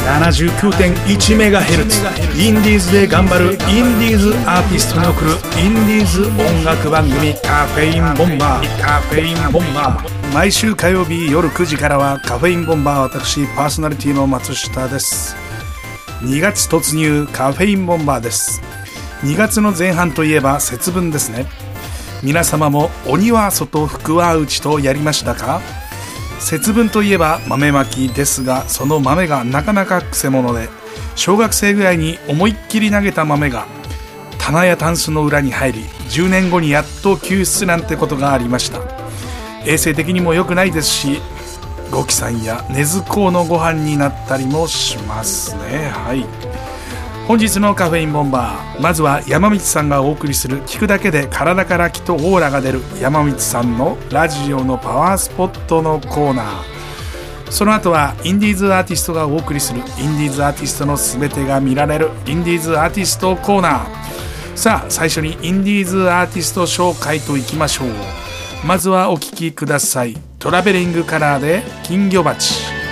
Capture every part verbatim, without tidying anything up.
ななじゅうきゅうてんいちメガヘルツ インディーズで頑張るインディーズアーティストに送るインディーズ音楽番組カフェインボンバーカフェインボンバー毎週火曜日夜くじからはカフェインボンバー、私パーソナリティの松下です。にがつ突入、カフェインボンバーです。にがつの前半といえば節分ですね。皆様も鬼は外福は内とやりましたか？節分といえば豆まきですが、その豆がなかなかくせ者で、小学生ぐらいに思いっきり投げた豆が棚やタンスの裏に入り、じゅうねんごにやっと救出なんてことがありました。衛生的にも良くないですし、ごきさんや根津港のご飯になったりもしますね。はい、本日のカフェインボンバー、まずは山光さんがお送りする聞くだけで体から気とオーラが出る山光さんのラジオのパワースポットのコーナー。その後はインディーズアーティストがお送りするインディーズアーティストのすべてが見られるインディーズアーティストコーナー。さあ最初にインディーズアーティスト紹介といきましょう。まずはお聴きください。トラベリングカラーで金魚鉢。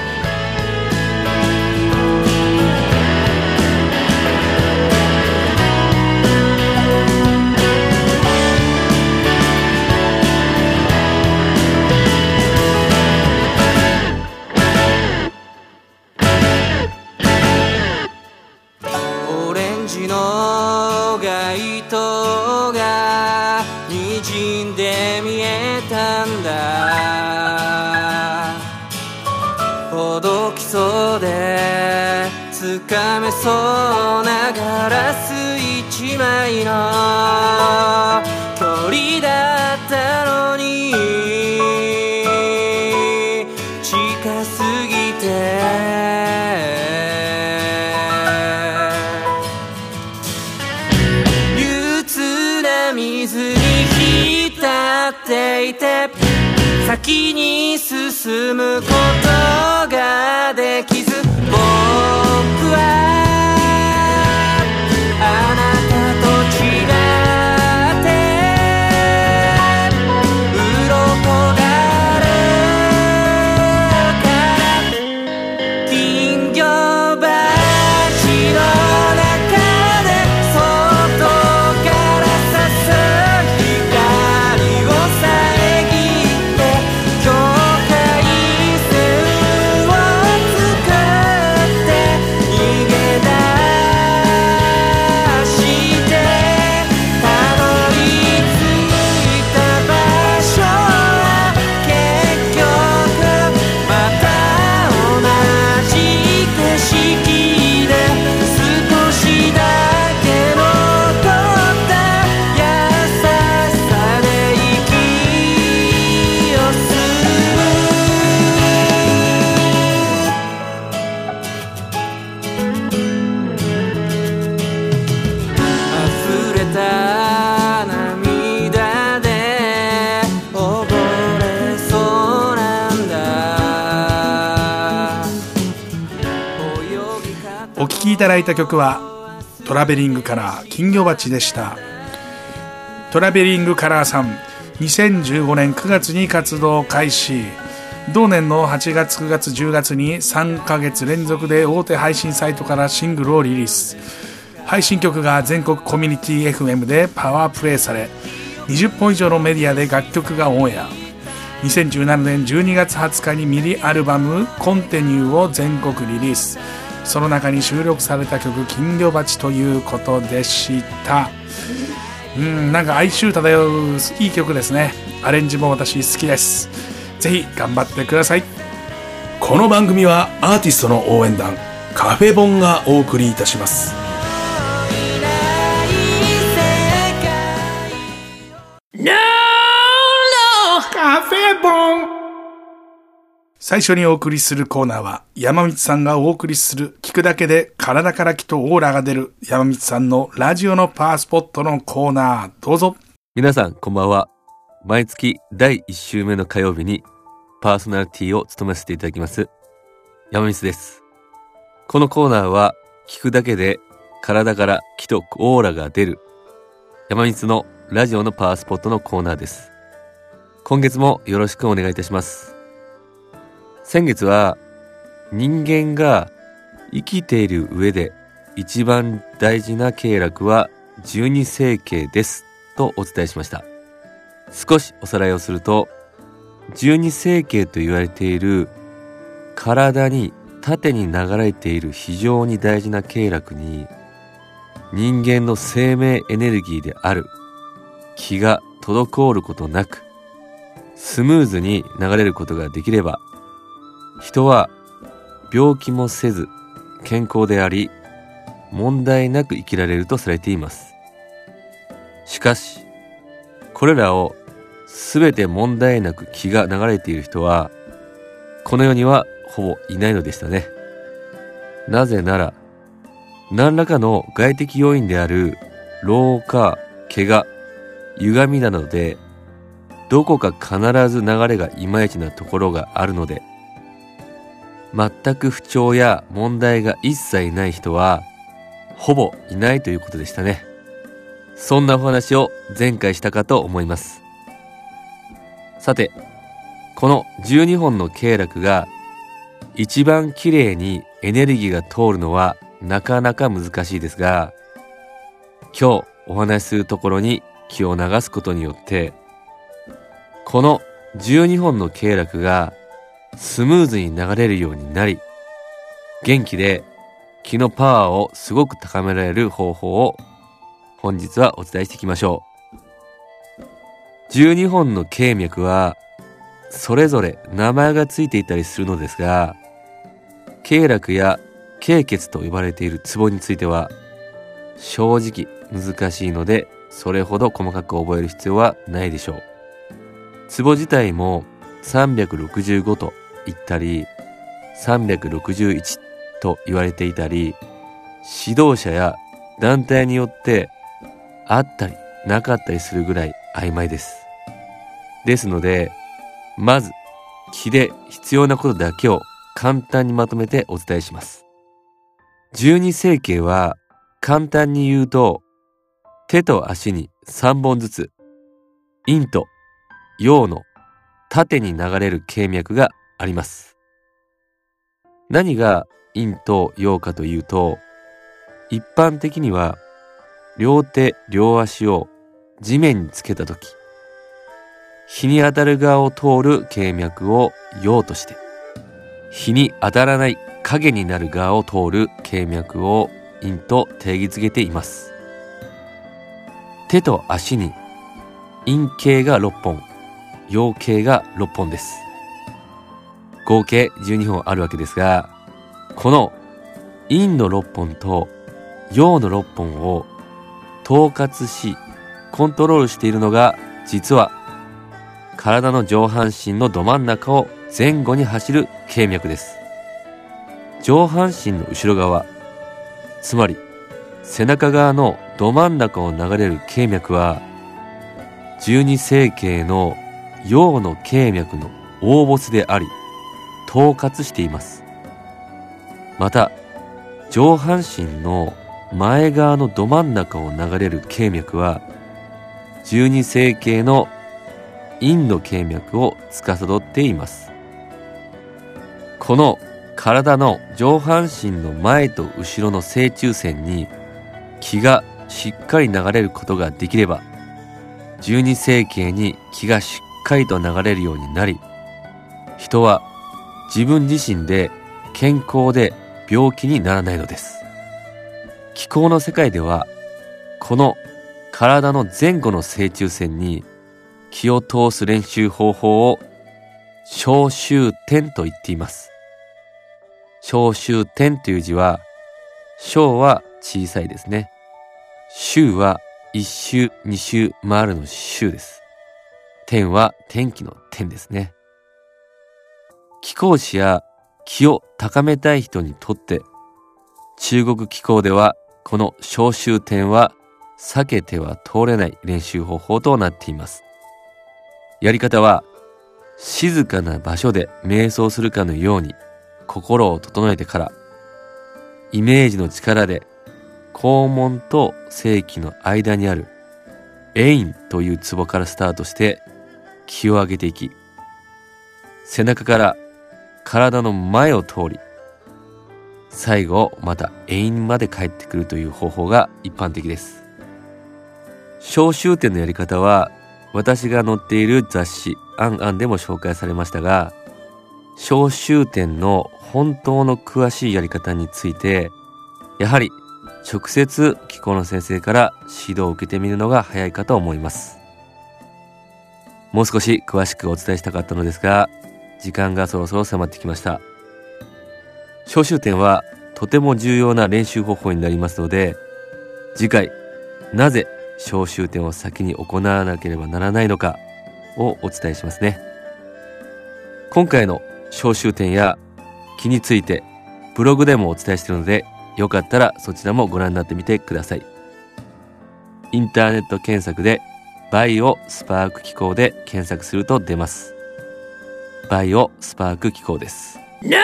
オレンジの街灯が滲んで見えたんだ。ほどきそうでつかめそうなガラス一枚の距離だったのに、近すぎて憂鬱な水に浸っていて、先に進むことができず、僕はあなたと違って鱗だるから金魚鉢の中で外から差す光を遮って境界線を作って逃げ出してたどり着いた場所は結局また同じ景色で、少しだけ残った優しさで息を吸う。溢れた涙で溺れそうなんだ。泳ぎ方お聴きいただいた曲はトラベリングカラー金魚鉢でした。トラベリングカラーさん、にせんじゅうごねんくがつに活動開始。同年のはちがつくがつじゅうがつにさんかげつ連続で大手配信サイトからシングルをリリース。配信曲が全国コミュニティ エフエム でパワープレイされ、にじゅっぽん以上のメディアで楽曲がオンエア。にせんじゅうななねんじゅうにがつはつかにミニアルバムコンテニューを全国リリース。その中に収録された曲金魚鉢ということでした。うん、なんか哀愁漂ういい曲ですね。アレンジも私好きです。ぜひ頑張ってください。この番組はアーティストの応援団カフェボンがお送りいたします。 No, no カフェボン。最初にお送りするコーナーは山光さんがお送りする聞くだけで体から気とオーラが出る山光さんのラジオのパワースポットのコーナー。どうぞ。 皆さんこんばんは。毎月だいいっ週目の火曜日にパーソナリティを務めさせていただきます山光です。このコーナーは聞くだけで体から気とオーラが出る山光のラジオのパワースポットのコーナーです。今月もよろしくお願いいたします。先月は人間が生きている上で一番大事な経絡は十二星経ですとお伝えしました。少しおさらいをすると、十二星経と言われている体に縦に流れている非常に大事な経絡に、人間の生命エネルギーである気が滞ることなくスムーズに流れることができれば、人は病気もせず健康であり問題なく生きられるとされています。しかしこれらをすべて問題なく気が流れている人はこの世にはほぼいないのでしたね。なぜなら何らかの外的要因である老化、怪我、歪みなどでどこか必ず流れがいまいちなところがあるので、全く不調や問題が一切ない人はほぼいないということでしたね。そんなお話を前回したかと思います。さて、このじゅうにほんの経絡が一番きれいにエネルギーが通るのはなかなか難しいですが、今日お話しするところに気を流すことによって、このじゅうにほんの経絡がスムーズに流れるようになり、元気で気のパワーをすごく高められる方法を本日はお伝えしていきましょう。じゅうにほんの経脈はそれぞれ名前がついていたりするのですが、経絡や経血と呼ばれているツボについては正直難しいので、それほど細かく覚える必要はないでしょう。ツボ自体もさんびゃくろくじゅうごと言ったりさんびゃくろくじゅういちと言われていたり、指導者や団体によってあったりなかったりするぐらい曖昧です。ですので、まず気で必要なことだけを簡単にまとめてお伝えします。十二星経は簡単に言うと、手と足にさんぼんずつ陰と陽の縦に流れる経脈があります。何が陰と陽かというと、一般的には両手両足を地面につけたとき、日に当たる側を通る経脈を陽として、日に当たらない影になる側を通る経脈を陰と定義づけています。手と足に陰経がろっぽん、陽経がろっぽんです。合計じゅうにほんあるわけですが、この陰のろっぽんと陽のろっぽんを統括しコントロールしているのが、実は体の上半身のど真ん中を前後に走る経脈です。上半身の後ろ側、つまり背中側のど真ん中を流れる経脈は、十二星経の陽の経脈の大ボスであり統括しています。また上半身の前側のど真ん中を流れる経脈は、十二星経の陰の経脈を司っています。この体の上半身の前と後ろの正中線に気がしっかり流れることができれば、十二星経に気がしっかりと流れるようになり、人は自分自身で健康で病気にならないのです。気功の世界では、この体の前後の正中線に気を通す練習方法を小周点と言っています。小周点という字は、小は小さいですね。周は一周二周回るの周です。点は天気の点ですね。気功師や気を高めたい人にとって、中国気功ではこの小周点は避けては通れない練習方法となっています。やり方は、静かな場所で瞑想するかのように心を整えてから、イメージの力で肛門と性器の間にあるエインというツボからスタートして気を上げていき、背中から体の前を通り、 最後また永遠まで帰ってくるという方法が一般的です。小終点のやり方は私が載っている雑誌アンアンでも紹介されましたが、小終点の本当の詳しいやり方についてやはり直接気功の先生から指導を受けてみるのが早いかと思います。もう少し詳しくお伝えしたかったのですが、時間がそろそろ迫ってきました。小終点はとても重要な練習方法になりますので、次回なぜ小終点を先に行わなければならないのかをお伝えしますね。今回の小終点や気についてブログでもお伝えしているので、よかったらそちらもご覧になってみてください。インターネット検索でバイオスパーク機構で検索すると出ます。バイオスパーク機構です。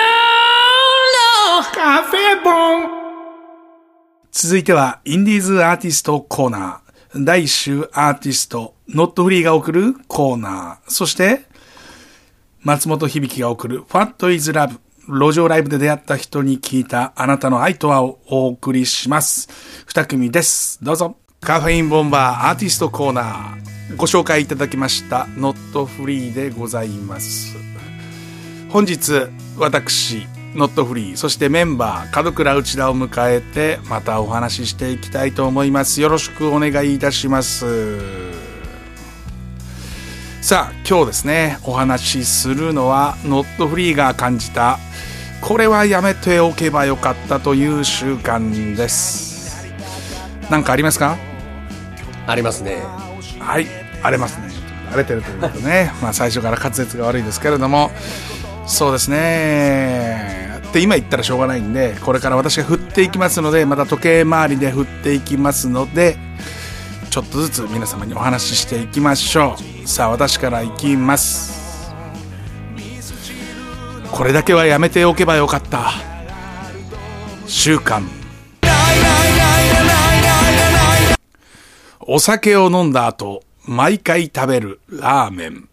カフェボン。続いてはインディーズアーティストコーナー、第一週アーティストノットフリーが送るコーナー、そして松本響が送る What is Love、 路上ライブで出会った人に聞いたあなたの愛とはをお送りします。二組です。どうぞ。カフェインボンバーアーティストコーナー、ご紹介いただきましたノットフリーでございます。本日私ノットフリー、そしてメンバー門倉内田を迎えてまたお話ししていきたいと思います。よろしくお願いいたします。さあ今日ですね、お話しするのはノットフリーが感じたこれはやめておけばよかったという習慣です。何かありますか？ ありますね。 はい、荒れますね。荒れてるということねまあ最初から滑舌が悪いですけれども、そうですねって今言ったらしょうがないんで、これから私が振っていきますので、また時計回りで振っていきますので、ちょっとずつ皆様にお話ししていきましょう。さあ私からいきます。これだけはやめておけばよかった習慣。お酒を飲んだ後毎回食べるラーメン。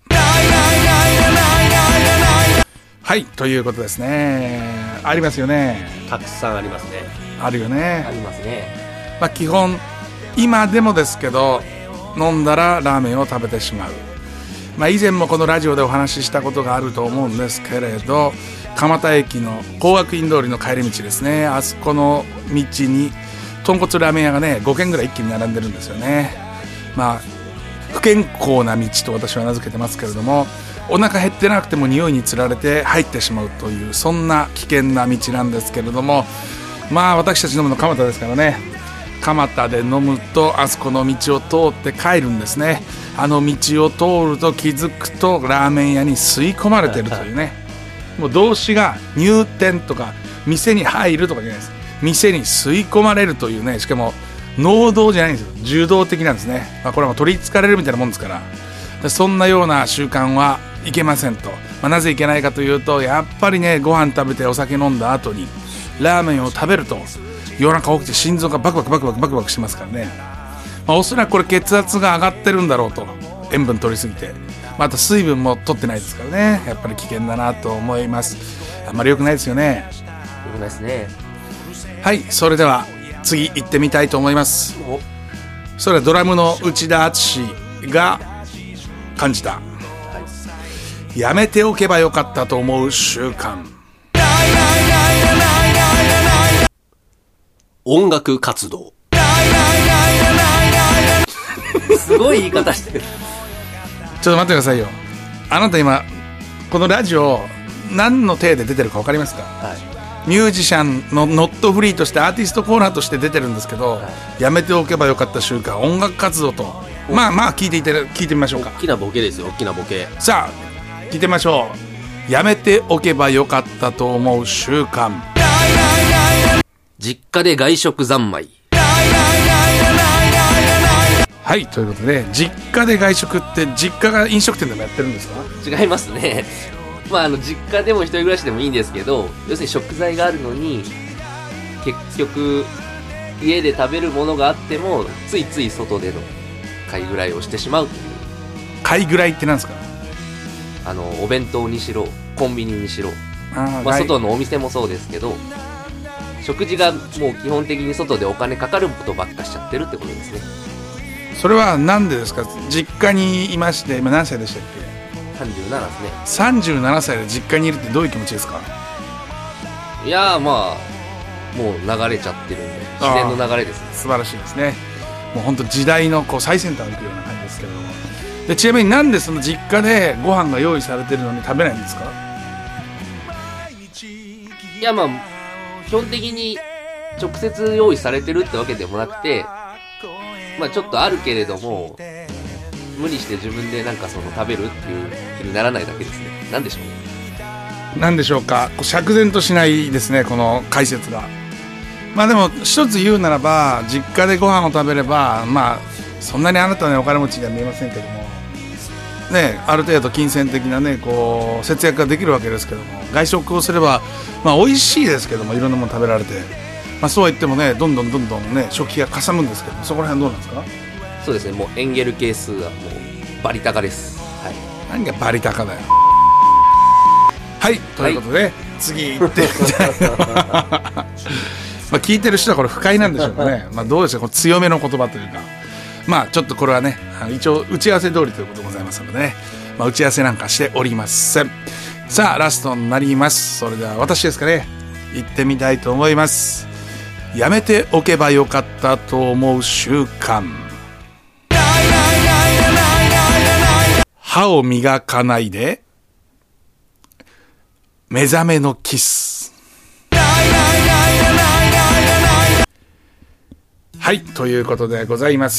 はい、ということですね。ありますよね。 たくさんありますね。 あるよね。 ありますね。 まあ基本今でもですけど、飲んだらラーメンを食べてしまう。まあ以前もこのラジオでお話ししたことがあると思うんですけれど、蒲田駅の光学院通りの帰り道ですね、あそこの道に豚骨ラーメン屋がねごけんぐらい一気に並んでるんですよね。まあ不健康な道と私は名付けてますけれども、お腹減ってなくても匂いにつられて入ってしまうという、そんな危険な道なんですけれども、まあ私たち飲むの蒲田ですからね、蒲田で飲むとあそこの道を通って帰るんですね。あの道を通ると気づくとラーメン屋に吸い込まれてるというねもう動詞が入店とか店に入るとかじゃないです。店に吸い込まれるというね、しかも能動じゃないんですよ、受動的なんですね。まあ、これはもう取りつかれるみたいなもんですから、でそんなような習慣はいけませんと。まあ、なぜいけないかというと、やっぱりねご飯食べてお酒飲んだ後にラーメンを食べると夜中起きて心臓がバクバクバクバクバクバクしますからね。まあ、おそらくこれ血圧が上がってるんだろうと、塩分取りすぎて、また水分も取ってないですからね、やっぱり危険だなと思います。あんまり良くないですよね。 良くないですね。 はい、それでは次行ってみたいと思います。それはドラムの内田敦が感じた、はい、やめておけばよかったと思う習慣。 音楽活動。すごい言い方してる。 ちょっと待ってくださいよ。あなた今このラジオ何の体で出てるか分かりますか？はい、ミュージシャンのノットフリーとしてアーティストコーナーとして出てるんですけど、はい、やめておけばよかった習慣、音楽活動と、まあまあ聞いていて聞いてみましょうか。 大きなボケですよ、大きなボケ。 さあ聞いてみましょう。やめておけばよかったと思う習慣。 実家で外食三昧。 はい、ということで実家で外食って実家が飲食店でもやってるんですか？ 違いますね。まあ、あの実家でも一人暮らしでもいいんですけど、要するに食材があるのに結局家で食べるものがあってもついつい外での買いぐらいをしてしまうという。 買いぐらいってなんですか？ あのお弁当にしろコンビニにしろ、 あ、 まあ、外のお店もそうですけど、 食事がもう基本的に外でお金かかることばっかしちゃってるってことですね。 それはなんでですか？実家にいまして、今何歳でしたっけ？ さんじゅうななですね。 さんじゅうななさいで実家にいるってどういう気持ちですか？ いやーまあもう流れちゃってるんで自然の流れですね。 素晴らしいですね。もう本当時代のこう最先端を行くような感じですけれども。でちなみになんでその実家でご飯が用意されてるのに食べないんですか？ いやまあ基本的に直接用意されてるってわけでもなくて、まあちょっとあるけれども無理して自分でなんかその食べるっていう気にならないだけですね。なんでしょうね。 なんでしょうか。こう釈然としないですね、この解説が。まあでも一つ言うならば、実家でご飯を食べれば、まあそんなにあなたはねお金持ちには見えませんけどもね、ある程度金銭的なねこう節約ができるわけですけども、外食をすればまあ美味しいですけども、いろんなもの食べられて、まあそうは言ってもねどんどんどんどんね食費がかさむんですけども、そこら辺どうなんですか？ そうですね、もうエンゲル係数はもうバリ高です。はい。 何がバリ高だよ。はい、ということで、はい、次行ってみたいなまあ聞いてる人はこれ不快なんでしょうかね。まあどうでしょう、これ強めの言葉というか、まあちょっとこれはね一応打ち合わせ通りということでございますのでね、まあ、打ち合わせなんかしておりません。さあラストになります。それでは私ですかね、行ってみたいと思います。やめておけばよかったと思う習慣。歯を磨かないで目覚めのキス。はい、ということでございます。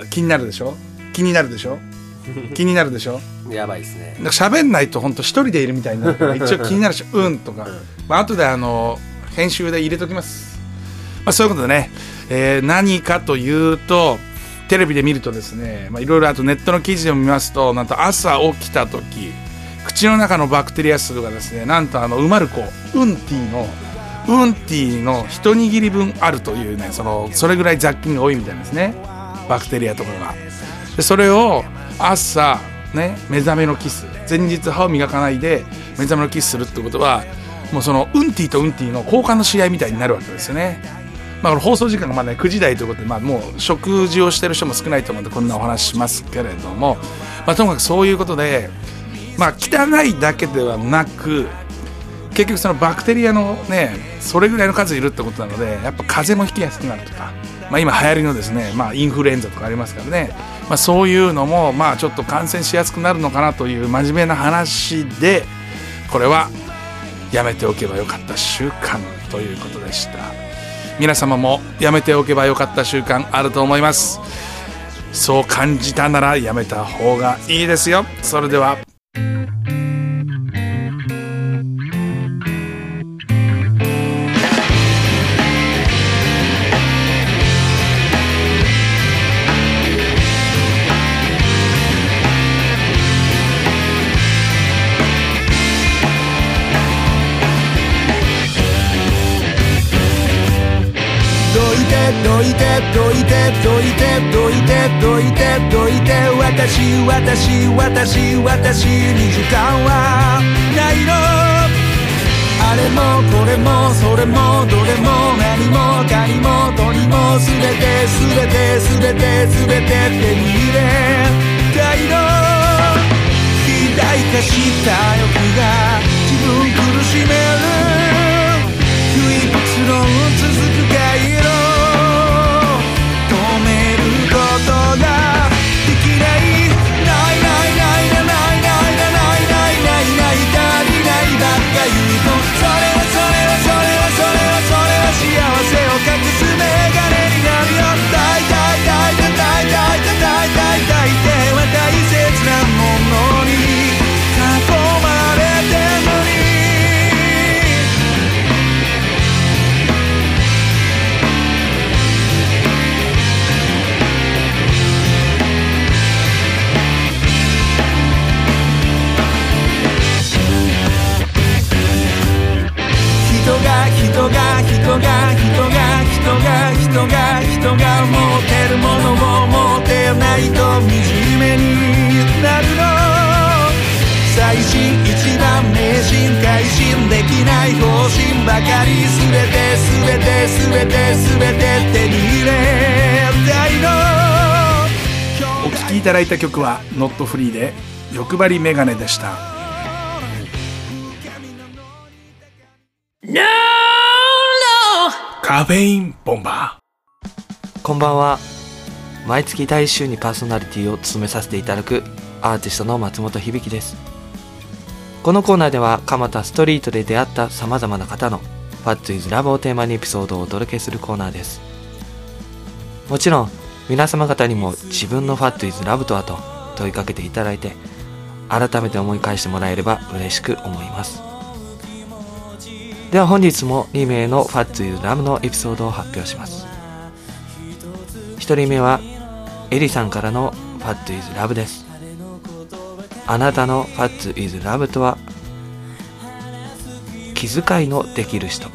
気になるでしょ？気になるでしょ？気になるでしょ？ やばいですね。 なんか喋んないと本当一人でいるみたいになるから、一応気になるし、うんとか、まあ後であの編集で入れときます。まあそういうことでね、えー、何かというと、テレビで見るとですね、まあいろいろあとネットの記事でも見ますと、なんと朝起きた時、口の中のバクテリア数がですね、なんとあのうまる子ウンティのウンティの一握り分あるというね、そのそれぐらい雑菌が多いみたいですね、バクテリアとかが。でそれを朝ね、目覚めのキス、前日歯を磨かないで目覚めのキスするってことは、もうそのウンティとウンティの交換の試合みたいになるわけですよね。まあ、これ放送時間がまだねくじ台ということで、まあ、もう食事をしてる人も少ないと思うのでこんなお話しますけれども、まあ、ともかくそういうことで、まあ、汚いだけではなく結局そのバクテリアのねそれぐらいの数いるってことなので、やっぱ風邪もひきやすくなるとか、まあ、今流行りのですね、まあ、インフルエンザとかありますからね、まあ、そういうのもまあちょっと感染しやすくなるのかなという真面目な話で、これはやめておけばよかった習慣ということでした。皆様もやめておけばよかった習慣あると思います。そう感じたならやめた方がいいですよ。それではどいてどいてどいてどいてどいてどいて私私私私に時間はないの。あれもこれもそれもどれも何もかにもとにもすべてすべてすべてすべて手に入れたいの。肥大化した欲が自分苦しめる唯物論続く回路人が人が人が人が人が持てるものを持てないと惨めになるの。 最新一番名人改心できない方針ばかり全て全て全て全て手に入れたいの。 お聴きいただいた曲はノットフリーで欲張りメガネでした。カフェインボンバー。こんばんは。毎月だいいっ週にパーソナリティを務めさせていただくアーティストの松本響です。このコーナーでは蒲田ストリートで出会ったさまざまな方の What is Love をテーマにエピソードをお届けするコーナーです。もちろん皆様方にも自分の What is Love とはと問いかけていただいて改めて思い返してもらえれば嬉しく思います。では本日もに名の What is Love のエピソードを発表します。ひとりめはエリさんからの What is Love です。あなたの What is Love とは、気遣いのできる人。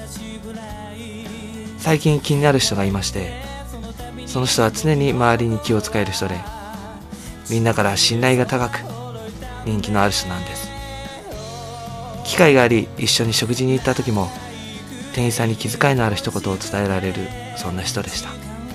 最近気になる人がいまして、その人は常に周りに気を使える人で、みんなから信頼が高く人気のある人なんです。機会があり一緒に食事に行った時も店員さんに気遣いのある一言を伝えられる、そんな人でした。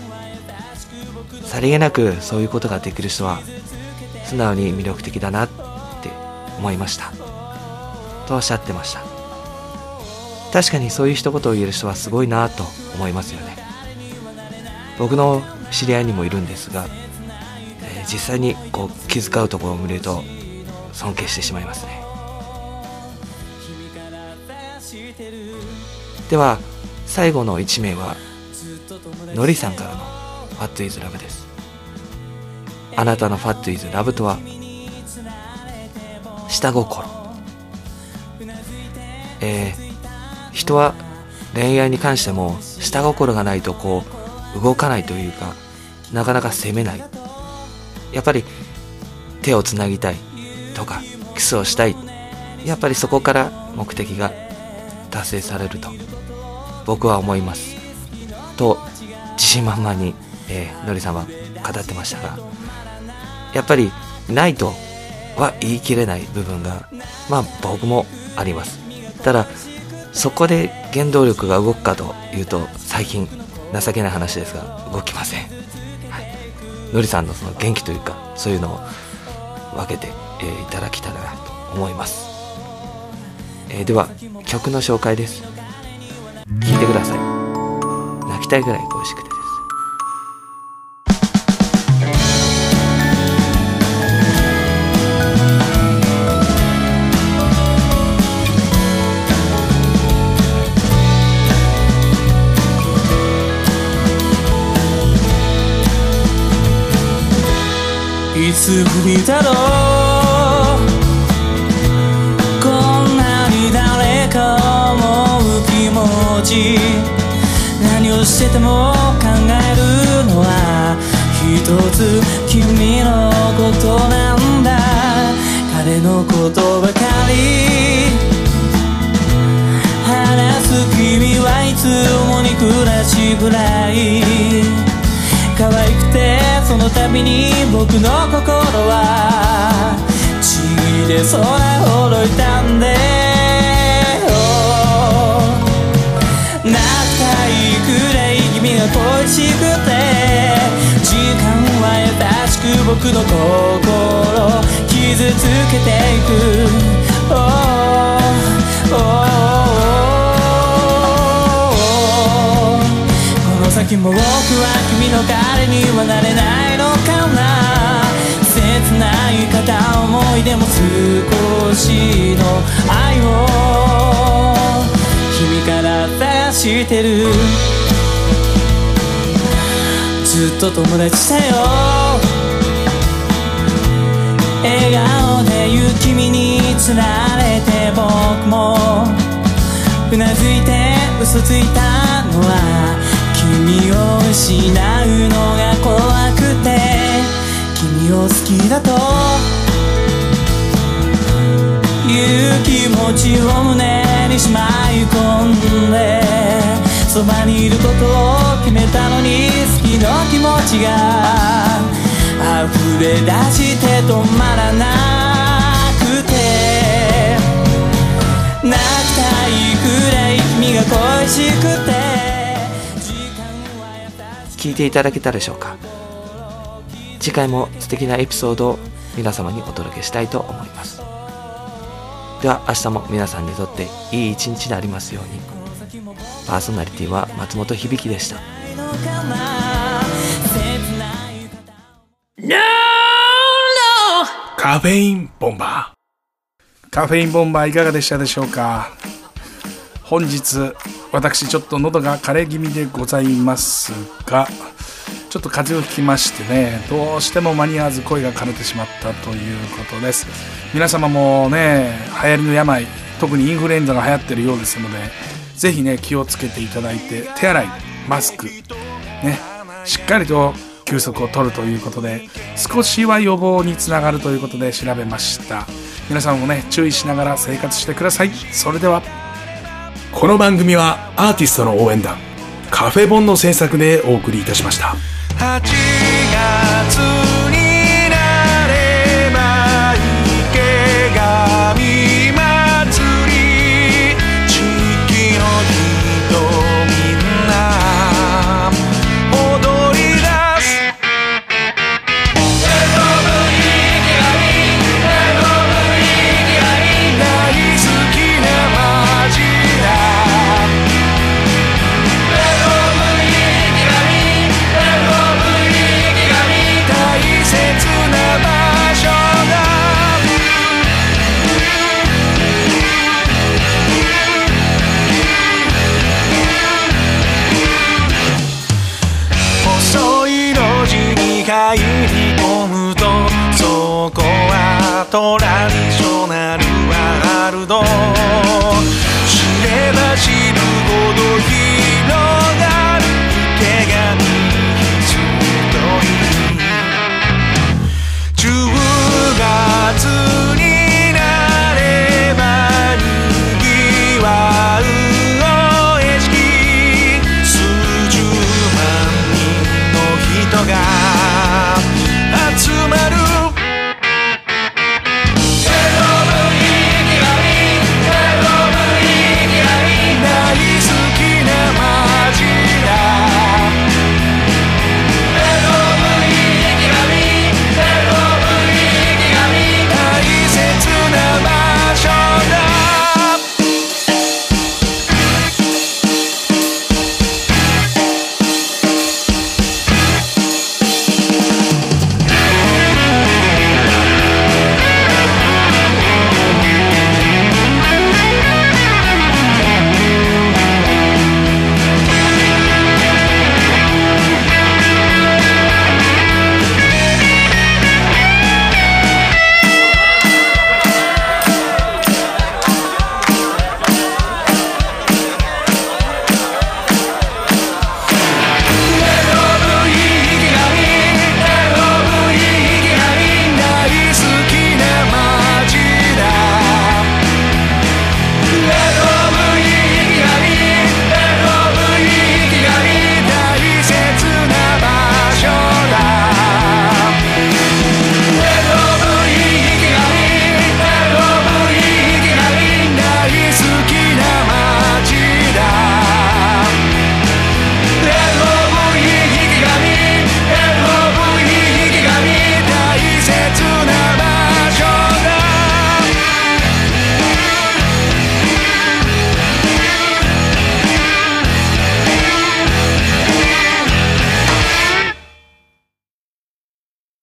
さりげなくそういうことができる人は素直に魅力的だなって思いましたとおっしゃってました。確かにそういう一言を言える人はすごいなと思いますよね。僕の知り合いにもいるんですが、えー、実際にこう気遣うところを見ると尊敬してしまいますね。では最後のいち名はのりさんからの What is Love です。あなたの What is Love とは、下心。えー、人は恋愛に関しても下心がないとこう動かないというか、なかなか攻めない。やっぱり手をつなぎたいとかキスをしたい、やっぱりそこから目的が達成されると僕は思いますと自信満々に、えー、のりさんは語ってましたが、やっぱりないとは言い切れない部分がまあ僕もあります。ただそこで原動力が動くかというと最近情けない話ですが動きません。はい、のりさんのその元気というかそういうのを分けて、えー、いただきたいなと思います。えー、では曲の紹介です。聴いてください。泣きたいぐらい恋しくてです。 いつぶりだろう、こんなに誰か思う気持ち、何をしてても考えるのは一つ君のことなんだ。彼のことばかり話す君はいつも憎らしいぐらい可愛くて、その度に僕の心はちぎれそうなほど痛んで、泣きたいくらい君が恋しくて、時間は優しく僕の心傷つけていく、oh, oh, この先も僕は君の彼にはなれないのかな。切ない片思いでも少しの愛を君から探してる。ずっと友達だよ、笑顔で言う君につられて僕もうなずいて嘘ついたのは君を失うのが怖くて、君を好きだという気持ちを胸にしまい込んで、そばにいることを決めたのに好きの気持ちが溢れ出して止まらなくて、 が恋しくて聞いていただけたでしょうか。次回も素敵なエピソードを皆様にお届けしたいと思います。では明日も皆さんにとっていい一日でありますように。パーソナリティは松本響でした。 カフェインボンバー。カフェインボンバーいかがでしたでしょうか。本日私ちょっと喉が枯れ気味でございますが、ちょっと風邪をひきましてね、どうしても間に合わず声が枯れてしまったということです。皆様もね、流行りの病、特にインフルエンザが流行ってるようですので、ぜひね気をつけていただいて、手洗い、マスクね、しっかりと休息を取るということで、少しは予防につながるということで調べました。皆さんもね注意しながら生活してください。それでは。この番組はアーティストの応援団カフェボンの制作でお送りいたしました。 はちがつ